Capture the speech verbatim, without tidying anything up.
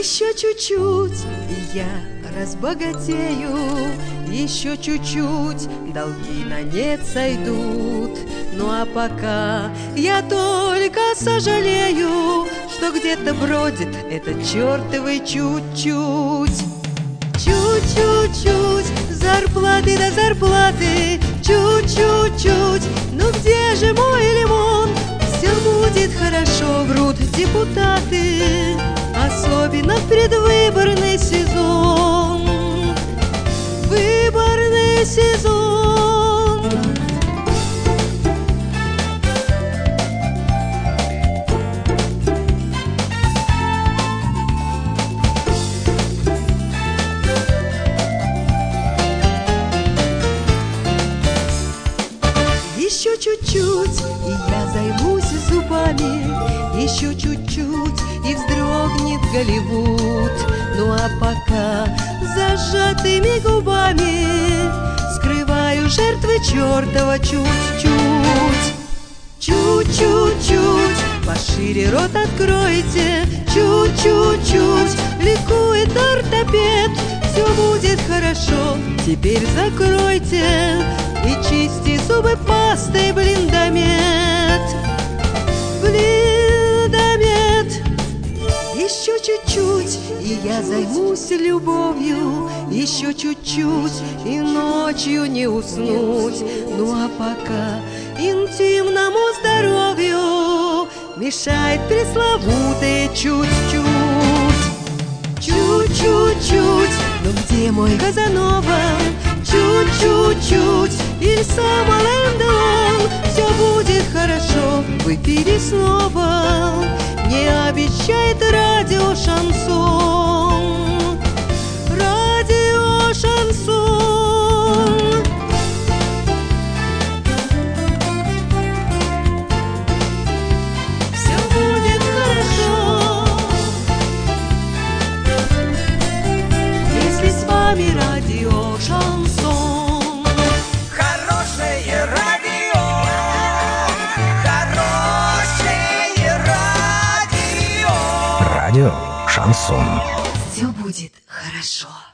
Еще чуть-чуть, и я разбогатею. Еще чуть-чуть, долги на нет сойдут. Ну а пока я только сожалею, что где-то бродит этот чертовый чуть-чуть. Чуть-чуть-чуть, зарплаты до зарплаты, чуть-чуть-чуть. Ну где же мой лимон? Все будет хорошо, врут депутаты, особенно в предвыборный сезон. Выборный сезон. Еще чуть-чуть, и я займусь зубами. Еще чуть-чуть, и вздрогнет Голливуд. Ну а пока зажатыми губами скрываю жертвы чертова чуть-чуть. Чуть-чуть-чуть, пошире рот откройте. Чуть-чуть-чуть, ликует ортопед. Все будет хорошо, теперь закройте и чисти зубы пастой блиндамет. Блиндамет. Еще чуть-чуть, и я займусь любовью. Еще чуть-чуть, и ночью не уснуть. Ну а пока интимному здоровью мешает пресловутое чуть-чуть. Чуть-чуть-чуть, но где мой Казанова? Чуть-чуть-чуть, или сам Ален Делон. Все будет хорошо, в эфире снова мне обещает радио Шансон. Радио Шансон. Все будет хорошо, если с вами радио Шансон. Хорошее радио, хорошее радио. Радио Шансон. Все будет хорошо.